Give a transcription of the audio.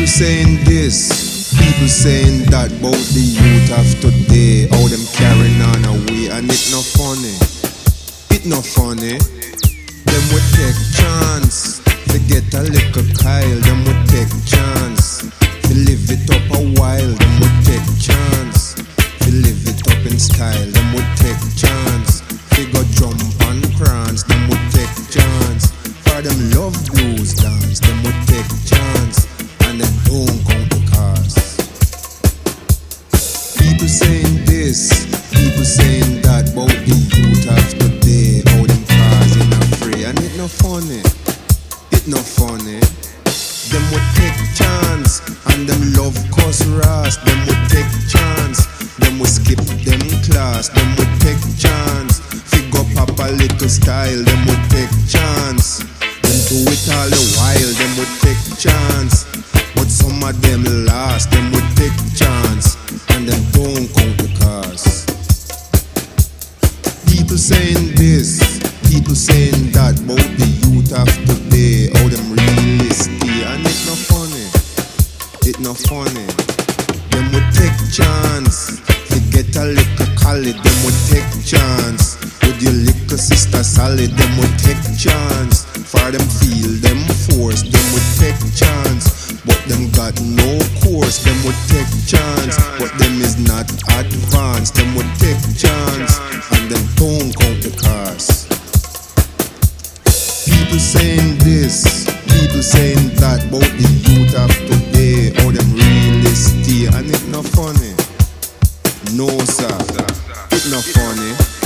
People saying this, people saying that about the youth of today, how them carrying on away, and it no funny. It no funny. Them would take chance to get a little Kyle. Them would take chance to live it up a while. Them would take chance to live it up in style. Them would take chance to go jump and prance. Them would take chance for them love blues dance. Them would take chance and them don't count the cost. People saying this, people saying that about the youth of today, how them cars in a free, and it no funny. It no funny. Them would take chance and them love cuss ras. Them would take chance. Them would skip them class. Them would take chance. Figure up a little style. Them would take chance. Them do it all the while. Them would take chance. But some of them last. Them would take chance and them don't count the cost. People saying this, people saying that about the youth of today, how them realistic, and it no funny. It no funny. Them would take chance to get a little college. Them would take chance with your little sister solid. Them would take chance for them feel them force. Them would take chance, but them got no course. Them would take chance, but them is not advanced. Them would take chance and them don't count the cost. People saying this, people saying that about the youth of today, how them realistic, and it no funny. No sir, it no funny.